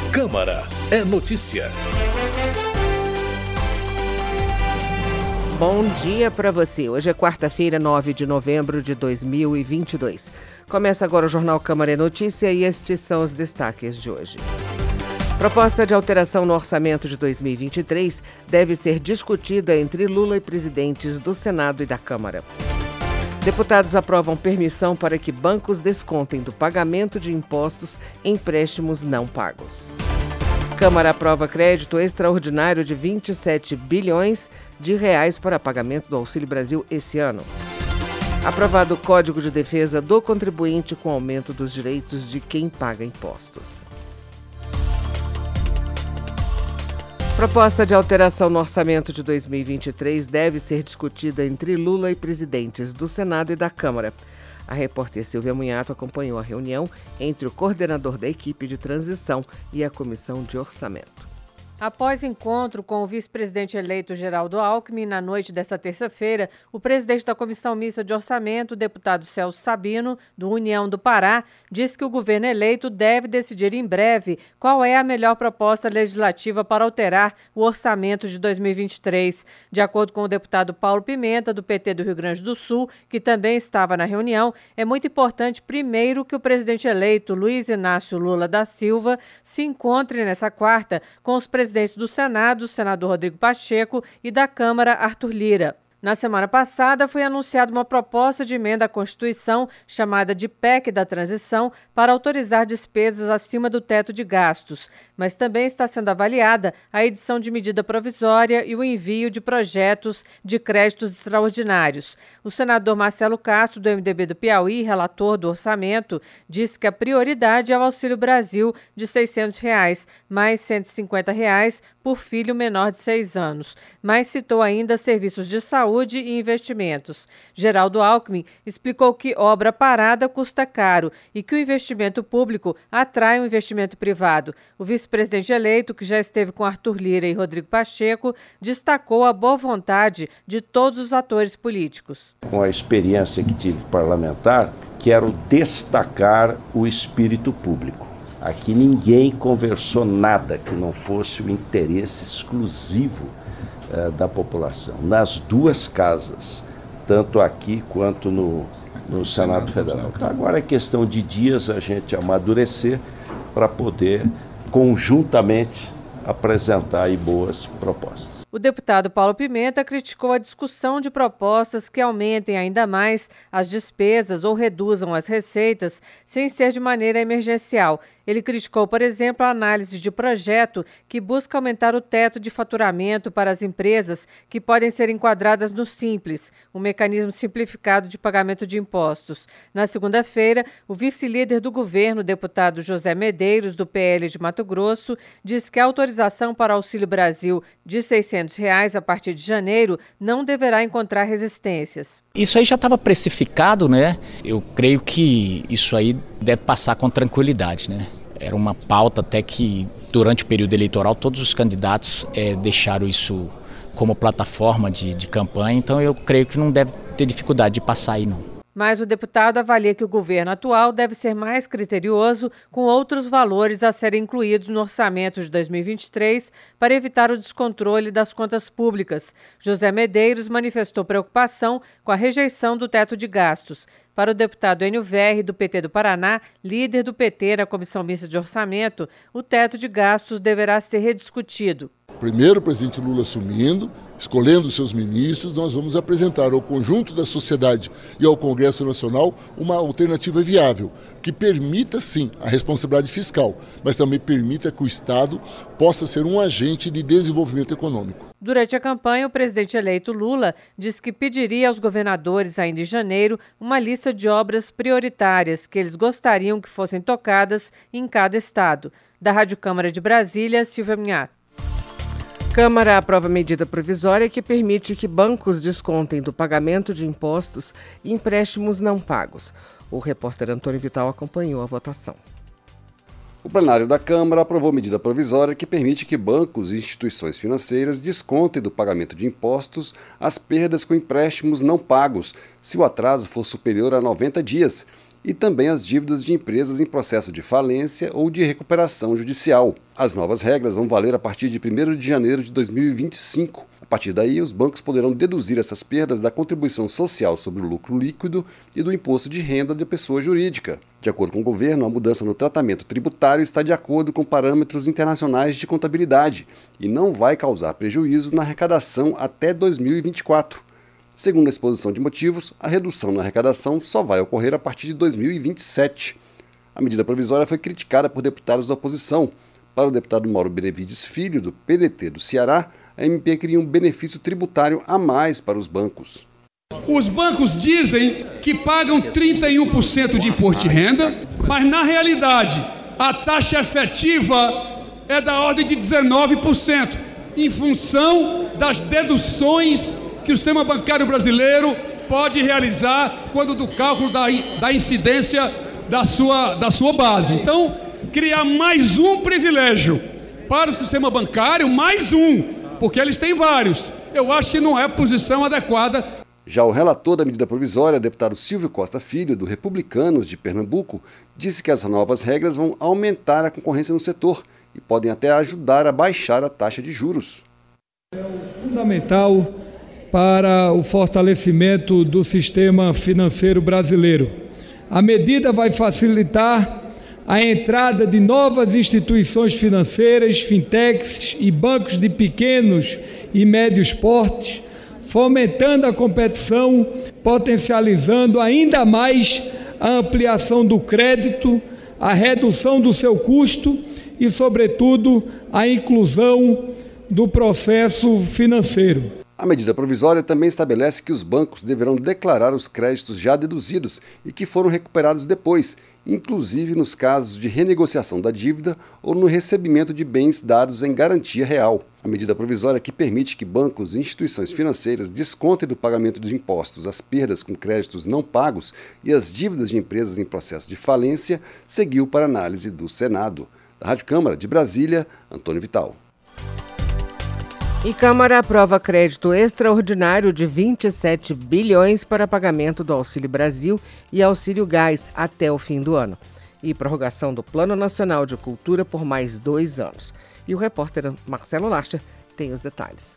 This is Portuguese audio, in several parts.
Câmara é notícia. Bom dia para você. Hoje é quarta-feira, 9 de novembro de 2022. Começa agora o Jornal Câmara é Notícia e estes são os destaques de hoje. Proposta de alteração no orçamento de 2023 deve ser discutida entre Lula e presidentes do Senado e da Câmara. Deputados aprovam permissão para que bancos descontem do pagamento de impostos empréstimos não pagos. Câmara aprova crédito extraordinário de 27 bilhões de reais para pagamento do Auxílio Brasil esse ano. Aprovado o Código de Defesa do Contribuinte com aumento dos direitos de quem paga impostos. Proposta de alteração no orçamento de 2023 deve ser discutida entre Lula e presidentes do Senado e da Câmara. A repórter Silvia Munhato acompanhou a reunião entre o coordenador da equipe de transição e a Comissão de Orçamento. Após encontro com o vice-presidente eleito Geraldo Alckmin, na noite desta terça-feira, o presidente da Comissão Mista de Orçamento, o deputado Celso Sabino, do União do Pará, disse que o governo eleito deve decidir em breve qual é a melhor proposta legislativa para alterar o orçamento de 2023. De acordo com o deputado Paulo Pimenta, do PT do Rio Grande do Sul, que também estava na reunião, é muito importante, primeiro, que o presidente eleito, Luiz Inácio Lula da Silva, se encontre nessa quarta com os presidentes do Senado, o senador Rodrigo Pacheco, e da Câmara, Arthur Lira. Na semana passada, foi anunciada uma proposta de emenda à Constituição, chamada de PEC da Transição, para autorizar despesas acima do teto de gastos. Mas também está sendo avaliada a edição de medida provisória e o envio de projetos de créditos extraordinários. O senador Marcelo Castro, do MDB do Piauí, relator do orçamento, disse que a prioridade é o Auxílio Brasil de R$ 600, mais R$ 150 por filho menor de 6 anos. Mas citou ainda serviços de saúde e investimentos. Geraldo Alckmin explicou que obra parada custa caro e que o investimento público atrai o investimento privado. O vice-presidente eleito, que já esteve com Arthur Lira e Rodrigo Pacheco, destacou a boa vontade de todos os atores políticos. Com a experiência que tive parlamentar, quero destacar o espírito público. Aqui ninguém conversou nada que não fosse o interesse exclusivo da população, nas duas casas, tanto aqui quanto no Senado Federal. Então, agora é questão de dias a gente amadurecer para poder conjuntamente apresentar aí boas propostas. O deputado Paulo Pimenta criticou a discussão de propostas que aumentem ainda mais as despesas ou reduzam as receitas sem ser de maneira emergencial. Ele criticou, por exemplo, a análise de projeto que busca aumentar o teto de faturamento para as empresas que podem ser enquadradas no Simples, um mecanismo simplificado de pagamento de impostos. Na segunda-feira, o vice-líder do governo, o deputado José Medeiros, do PL de Mato Grosso, disse que a autorização para o Auxílio Brasil de R$ 600 a partir de janeiro não deverá encontrar resistências. Isso aí já estava precificado, né? Eu creio que isso aí deve passar com tranquilidade, né? Era uma pauta até que durante o período eleitoral todos os candidatos deixaram isso como plataforma de campanha, então eu creio que não deve ter dificuldade de passar aí não. Mas o deputado avalia que o governo atual deve ser mais criterioso com outros valores a serem incluídos no orçamento de 2023 para evitar o descontrole das contas públicas. José Medeiros manifestou preocupação com a rejeição do teto de gastos. Para o deputado Enio Verri, do PT do Paraná, líder do PT na Comissão Mista de Orçamento, o teto de gastos deverá ser rediscutido. Primeiro, o presidente Lula assumindo, escolhendo seus ministros, nós vamos apresentar ao conjunto da sociedade e ao Congresso Nacional uma alternativa viável, que permita, sim, a responsabilidade fiscal, mas também permita que o Estado possa ser um agente de desenvolvimento econômico. Durante a campanha, o presidente eleito Lula disse que pediria aos governadores, ainda em janeiro, uma lista de obras prioritárias que eles gostariam que fossem tocadas em cada estado. Da Rádio Câmara de Brasília, Silvia Munhato. Câmara aprova medida provisória que permite que bancos descontem do pagamento de impostos e empréstimos não pagos. O repórter Antônio Vital acompanhou a votação. O plenário da Câmara aprovou medida provisória que permite que bancos e instituições financeiras descontem do pagamento de impostos as perdas com empréstimos não pagos, se o atraso for superior a 90 dias, e também as dívidas de empresas em processo de falência ou de recuperação judicial. As novas regras vão valer a partir de 1º de janeiro de 2025. A partir daí, os bancos poderão deduzir essas perdas da contribuição social sobre o lucro líquido e do imposto de renda de pessoa jurídica. De acordo com o governo, a mudança no tratamento tributário está de acordo com parâmetros internacionais de contabilidade e não vai causar prejuízo na arrecadação até 2024. Segundo a exposição de motivos, a redução na arrecadação só vai ocorrer a partir de 2027. A medida provisória foi criticada por deputados da oposição. Para o deputado Mauro Benevides Filho, do PDT do Ceará, a MP cria um benefício tributário a mais para os bancos. Os bancos dizem que pagam 31% de imposto de renda, mas na realidade a taxa efetiva é da ordem de 19%, em função das deduções que o sistema bancário brasileiro pode realizar quando do cálculo da incidência da sua base. Então, criar mais um privilégio para o sistema bancário, mais um, porque eles têm vários. Eu acho que não é posição adequada. Já o relator da medida provisória, deputado Silvio Costa Filho, do Republicanos de Pernambuco, disse que as novas regras vão aumentar a concorrência no setor e podem até ajudar a baixar a taxa de juros. É fundamental para o fortalecimento do sistema financeiro brasileiro. A medida vai facilitar a entrada de novas instituições financeiras, fintechs e bancos de pequenos e médios portes, fomentando a competição, potencializando ainda mais a ampliação do crédito, a redução do seu custo e, sobretudo, a inclusão do processo financeiro. A medida provisória também estabelece que os bancos deverão declarar os créditos já deduzidos e que foram recuperados depois, inclusive nos casos de renegociação da dívida ou no recebimento de bens dados em garantia real. A medida provisória que permite que bancos e instituições financeiras descontem do pagamento dos impostos as perdas com créditos não pagos e as dívidas de empresas em processo de falência seguiu para análise do Senado. Da Rádio Câmara de Brasília, Antônio Vital. E Câmara aprova crédito extraordinário de 27 bilhões para pagamento do Auxílio Brasil e Auxílio Gás até o fim do ano. E prorrogação do Plano Nacional de Cultura por mais 2 anos. E o repórter Marcelo Larcher tem os detalhes.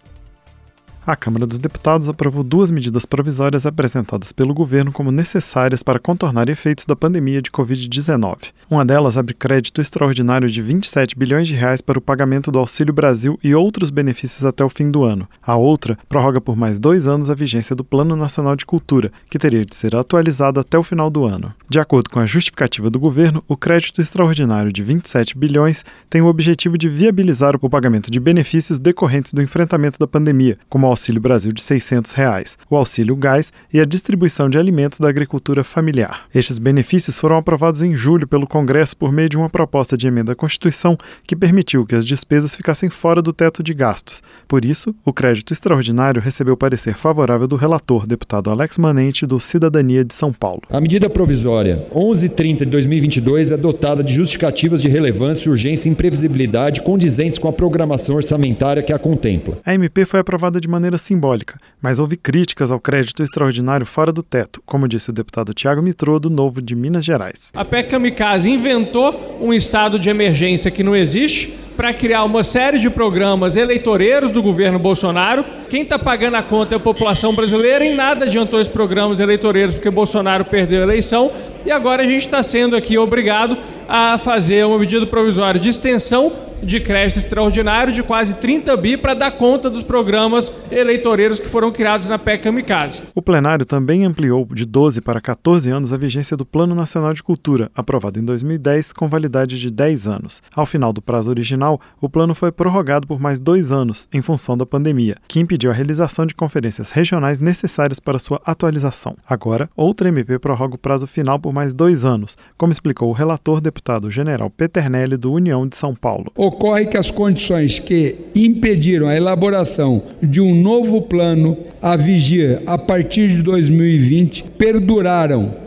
A Câmara dos Deputados aprovou 2 medidas provisórias apresentadas pelo governo como necessárias para contornar efeitos da pandemia de Covid-19. Uma delas abre crédito extraordinário de 27 bilhões de reais para o pagamento do Auxílio Brasil e outros benefícios até o fim do ano. A outra prorroga por mais 2 anos a vigência do Plano Nacional de Cultura, que teria de ser atualizado até o final do ano. De acordo com a justificativa do governo, o crédito extraordinário de 27 bilhões tem o objetivo de viabilizar o pagamento de benefícios decorrentes do enfrentamento da pandemia, como o Auxílio Brasil de R$ 600, o Auxílio Gás e a distribuição de alimentos da agricultura familiar. Estes benefícios foram aprovados em julho pelo Congresso por meio de uma proposta de emenda à Constituição que permitiu que as despesas ficassem fora do teto de gastos. Por isso, o crédito extraordinário recebeu parecer favorável do relator, deputado Alex Manente, do Cidadania de São Paulo. A medida provisória 1130 de 2022 é dotada de justificativas de relevância, urgência e imprevisibilidade condizentes com a programação orçamentária que a contempla. A MP foi aprovada de maneira simbólica, mas houve críticas ao crédito extraordinário fora do teto, como disse o deputado Tiago Mitrô, do Novo de Minas Gerais. A PEC Kamikaze inventou um estado de emergência que não existe para criar uma série de programas eleitoreiros do governo Bolsonaro. Quem está pagando a conta é a população brasileira e nada adiantou esses programas eleitoreiros porque Bolsonaro perdeu a eleição e agora a gente está sendo aqui obrigado a fazer uma medida provisória de extensão de crédito extraordinário de quase 30 bi para dar conta dos programas eleitoreiros que foram criados na PEC Kamikaze. O plenário também ampliou de 12 para 14 anos a vigência do Plano Nacional de Cultura, aprovado em 2010 com validade de 10 anos. Ao final do prazo original, o plano foi prorrogado por mais 2 anos, em função da pandemia, que impediu a realização de conferências regionais necessárias para sua atualização. Agora, outra MP prorroga o prazo final por mais 2 anos, como explicou o relator, deputado General Peternelli, do União de São Paulo. Ocorre que as condições que impediram a elaboração de um novo plano a vigia a partir de 2020 perduraram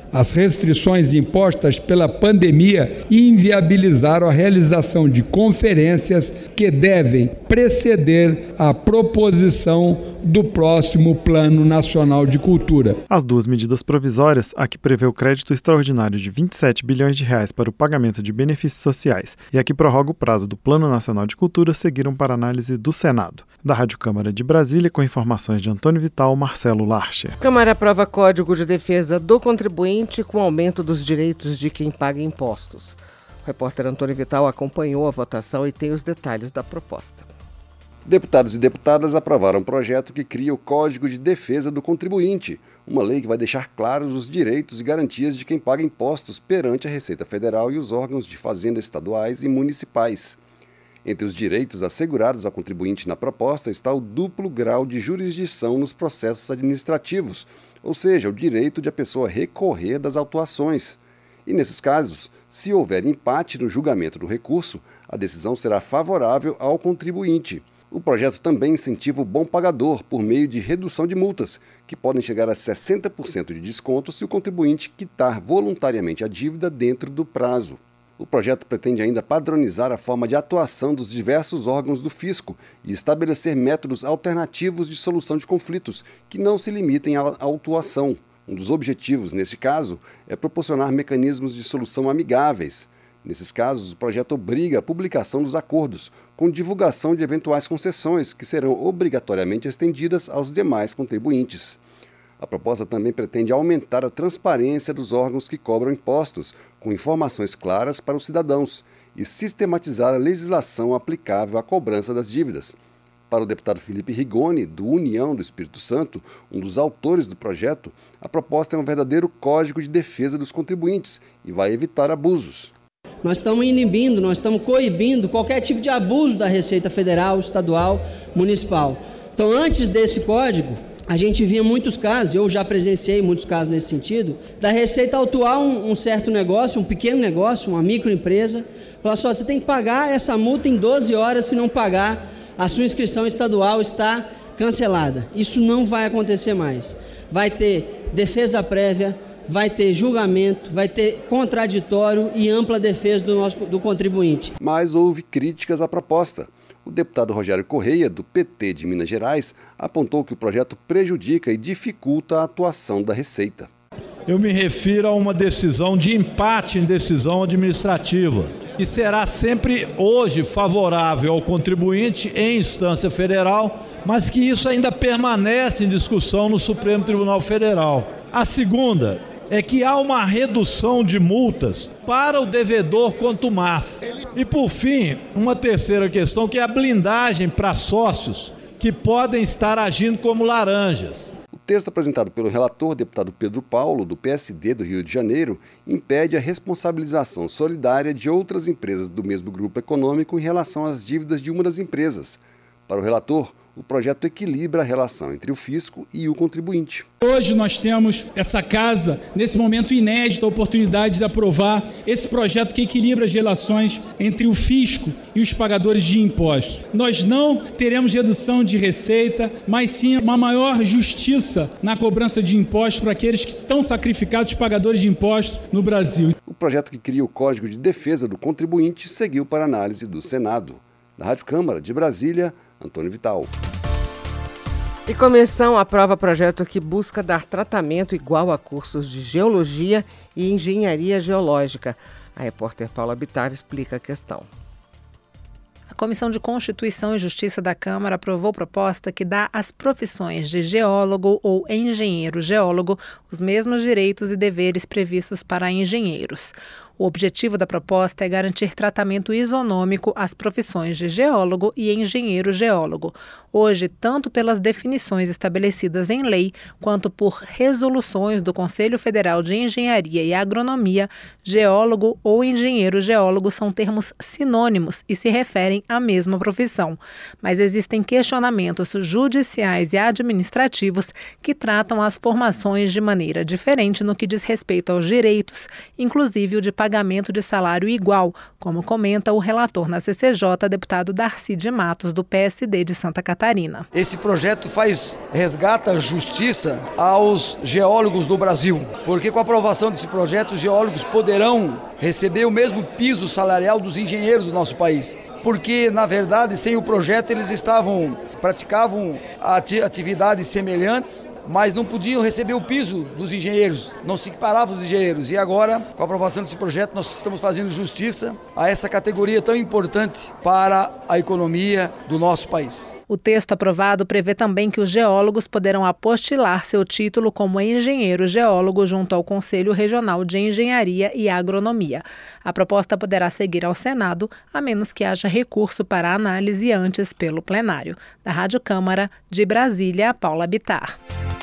As restrições impostas pela pandemia inviabilizaram a realização de conferências que devem preceder a proposição do próximo Plano Nacional de Cultura. As duas medidas provisórias, a que prevê o crédito extraordinário de 27 bilhões de reais para o pagamento de benefícios sociais e a que prorroga o prazo do Plano Nacional de Cultura, seguiram para análise do Senado. Da Rádio Câmara de Brasília, com informações de Antônio Vital, Marcelo Larcher. Câmara aprova Código de Defesa do Contribuinte com aumento dos direitos de quem paga impostos. O repórter Antônio Vital acompanhou a votação e tem os detalhes da proposta. Deputados e deputadas aprovaram um projeto que cria o Código de Defesa do Contribuinte, uma lei que vai deixar claros os direitos e garantias de quem paga impostos perante a Receita Federal e os órgãos de fazenda estaduais e municipais. Entre os direitos assegurados ao contribuinte na proposta está o duplo grau de jurisdição nos processos administrativos, ou seja, o direito de a pessoa recorrer das autuações. E nesses casos, se houver empate no julgamento do recurso, a decisão será favorável ao contribuinte. O projeto também incentiva o bom pagador por meio de redução de multas, que podem chegar a 60% de desconto se o contribuinte quitar voluntariamente a dívida dentro do prazo. O projeto pretende ainda padronizar a forma de atuação dos diversos órgãos do fisco e estabelecer métodos alternativos de solução de conflitos que não se limitem à autuação. Um dos objetivos, nesse caso, é proporcionar mecanismos de solução amigáveis. Nesses casos, o projeto obriga a publicação dos acordos, com divulgação de eventuais concessões que serão obrigatoriamente estendidas aos demais contribuintes. A proposta também pretende aumentar a transparência dos órgãos que cobram impostos, com informações claras para os cidadãos, e sistematizar a legislação aplicável à cobrança das dívidas. Para o deputado Felipe Rigoni, do União do Espírito Santo, um dos autores do projeto, a proposta é um verdadeiro código de defesa dos contribuintes e vai evitar abusos. Nós estamos inibindo, nós estamos coibindo qualquer tipo de abuso da Receita Federal, Estadual, Municipal. Então, antes desse código, a gente via muitos casos, eu já presenciei muitos casos nesse sentido, da Receita autuar um certo negócio, um pequeno negócio, uma microempresa, falar só, você tem que pagar essa multa em 12 horas, se não pagar, a sua inscrição estadual está cancelada. Isso não vai acontecer mais. Vai ter defesa prévia, vai ter julgamento, vai ter contraditório e ampla defesa do contribuinte. Mas houve críticas à proposta. O deputado Rogério Correia, do PT de Minas Gerais, apontou que o projeto prejudica e dificulta a atuação da Receita. Eu me refiro a uma decisão de empate em decisão administrativa, que será sempre hoje favorável ao contribuinte em instância federal, mas que isso ainda permanece em discussão no Supremo Tribunal Federal. A segunda é que há uma redução de multas para o devedor contumaz. E, por fim, uma terceira questão, que é a blindagem para sócios que podem estar agindo como laranjas. O texto apresentado pelo relator, deputado Pedro Paulo, do PSD do Rio de Janeiro, impede a responsabilização solidária de outras empresas do mesmo grupo econômico em relação às dívidas de uma das empresas. Para o relator, o projeto equilibra a relação entre o fisco e o contribuinte. Hoje nós temos essa casa, nesse momento inédito, a oportunidade de aprovar esse projeto que equilibra as relações entre o fisco e os pagadores de impostos. Nós não teremos redução de receita, mas sim uma maior justiça na cobrança de impostos para aqueles que estão sacrificados, os pagadores de impostos no Brasil. O projeto que cria o Código de Defesa do Contribuinte seguiu para análise do Senado. Da Rádio Câmara de Brasília, Antônio Vital. E comissão aprova projeto que busca dar tratamento igual a cursos de geologia e engenharia geológica. A repórter Paula Bittar explica a questão. A Comissão de Constituição e Justiça da Câmara aprovou proposta que dá às profissões de geólogo ou engenheiro geólogo os mesmos direitos e deveres previstos para engenheiros. O objetivo da proposta é garantir tratamento isonômico às profissões de geólogo e engenheiro geólogo. Hoje, tanto pelas definições estabelecidas em lei, quanto por resoluções do Conselho Federal de Engenharia e Agronomia, geólogo ou engenheiro geólogo são termos sinônimos e se referem à mesma profissão. Mas existem questionamentos judiciais e administrativos que tratam as formações de maneira diferente no que diz respeito aos direitos, inclusive o de pagamento pagamento de salário igual, como comenta o relator na CCJ, deputado Darcy de Matos, do PSD de Santa Catarina. Esse projeto resgata justiça aos geólogos do Brasil, porque com a aprovação desse projeto, os geólogos poderão receber o mesmo piso salarial dos engenheiros do nosso país. Porque, na verdade, sem o projeto, eles praticavam atividades semelhantes, mas não podiam receber o piso dos engenheiros, não se equiparavam os engenheiros. E agora, com a aprovação desse projeto, nós estamos fazendo justiça a essa categoria tão importante para a economia do nosso país. O texto aprovado prevê também que os geólogos poderão apostilar seu título como engenheiro geólogo junto ao Conselho Regional de Engenharia e Agronomia. A proposta poderá seguir ao Senado, a menos que haja recurso para análise antes pelo plenário. Da Rádio Câmara, de Brasília, Paula Bittar.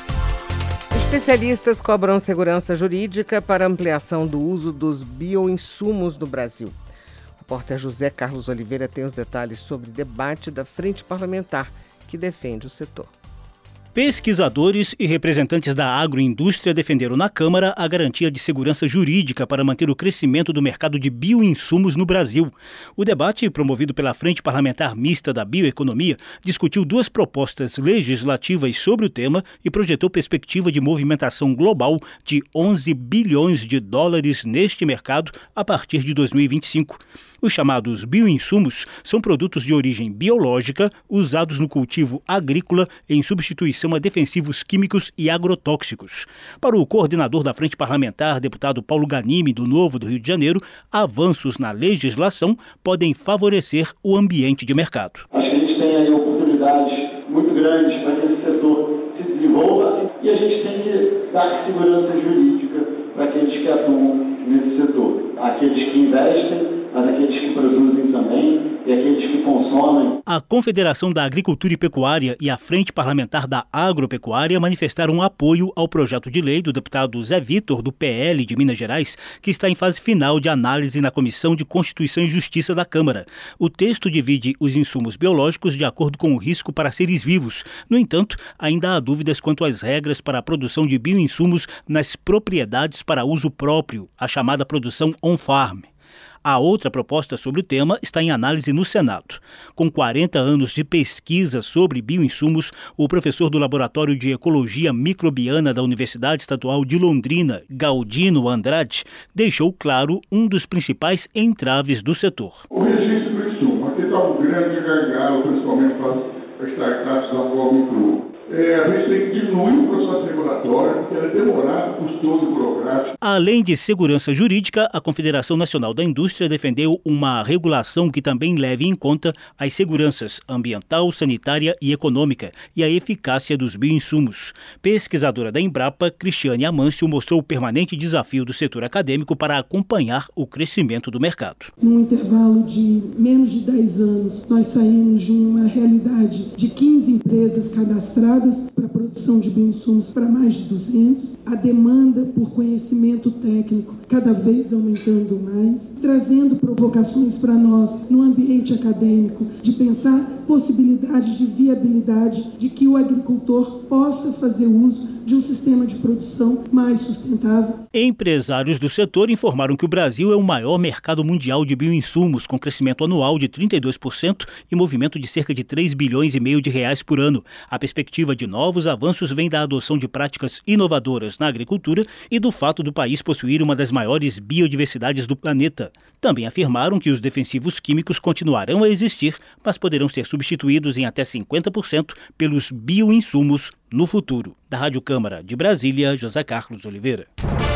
Especialistas cobram segurança jurídica para ampliação do uso dos bioinsumos no Brasil. O repórter José Carlos Oliveira tem os detalhes sobre o debate da Frente Parlamentar que defende o setor. Pesquisadores e representantes da agroindústria defenderam na Câmara a garantia de segurança jurídica para manter o crescimento do mercado de bioinsumos no Brasil. O debate, promovido pela Frente Parlamentar Mista da Bioeconomia, discutiu 2 propostas legislativas sobre o tema e projetou perspectiva de movimentação global de 11 bilhões de dólares neste mercado a partir de 2025. Os chamados bioinsumos são produtos de origem biológica usados no cultivo agrícola em substituição a defensivos químicos e agrotóxicos. Para o coordenador da Frente Parlamentar, deputado Paulo Ganimi, do Novo do Rio de Janeiro, avanços na legislação podem favorecer o ambiente de mercado. Acho que a gente tem aí oportunidades muito grandes para que esse setor se desenvolva e a gente tem que dar segurança jurídica para aqueles que atuam nesse setor. Aqueles que investem, mas aqueles que produzem também e aqueles que consomem. A Confederação da Agricultura e Pecuária e a Frente Parlamentar da Agropecuária manifestaram apoio ao projeto de lei do deputado Zé Vitor, do PL de Minas Gerais, que está em fase final de análise na Comissão de Constituição e Justiça da Câmara. O texto divide os insumos biológicos de acordo com o risco para seres vivos. No entanto, ainda há dúvidas quanto às regras para a produção de bioinsumos nas propriedades para uso próprio, a chamada produção on-farm. A outra proposta sobre o tema está em análise no Senado. Com 40 anos de pesquisa sobre bioinsumos, o professor do Laboratório de Ecologia Microbiana da Universidade Estadual de Londrina, Galdino Andrade, deixou claro um dos principais entraves do setor. O registro do insumo, aqui está um grande gargalo, principalmente para as startups da forma crua. A gente tem que diminuir o processo regulatório, porque ele é demorado, custoso e burocrático. Além de segurança jurídica, a Confederação Nacional da Indústria defendeu uma regulação que também leve em conta as seguranças ambiental, sanitária e econômica e a eficácia dos bioinsumos. Pesquisadora da Embrapa, Cristiane Amâncio, mostrou o permanente desafio do setor acadêmico para acompanhar o crescimento do mercado. Num intervalo de menos de 10 anos, nós saímos de uma realidade de 15 empresas cadastradas para a produção de bioinsumos para mais de 200, a demanda por conhecimento técnico cada vez aumentando mais, trazendo provocações para nós no ambiente acadêmico de pensar possibilidades de viabilidade de que o agricultor possa fazer uso de um sistema de produção mais sustentável. Empresários do setor informaram que o Brasil é o maior mercado mundial de bioinsumos, com crescimento anual de 32% e movimento de cerca de 3,5 bilhões de reais por ano. A perspectiva de novos avanços vem da adoção de práticas inovadoras na agricultura e do fato do país possuir uma das maiores biodiversidades do planeta. Também afirmaram que os defensivos químicos continuarão a existir, mas poderão ser substituídos em até 50% pelos bioinsumos no futuro. Da Rádio Câmara de Brasília, José Carlos Oliveira.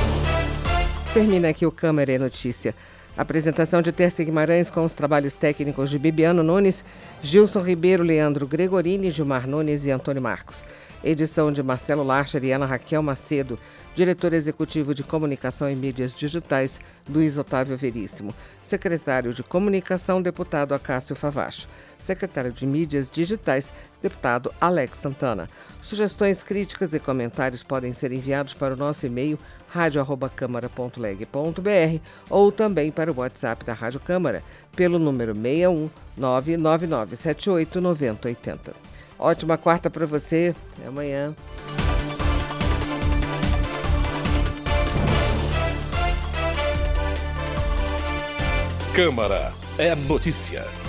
Termina aqui o Câmara é Notícia. Apresentação de Terça Guimarães com os trabalhos técnicos de Bibiano Nunes, Gilson Ribeiro, Leandro Gregorini, Gilmar Nunes e Antônio Marcos. Edição de Marcelo Larcher e Ana Raquel Macedo. Diretor Executivo de Comunicação e Mídias Digitais, Luiz Otávio Veríssimo. Secretário de Comunicação, deputado Acácio Favacho. Secretário de Mídias Digitais, deputado Alex Santana. Sugestões, críticas e comentários podem ser enviados para o nosso e-mail radio@câmara.leg.br ou também para o WhatsApp da Rádio Câmara, pelo número 61 99978 9080. Ótima quarta para você. Até amanhã. Câmara é notícia.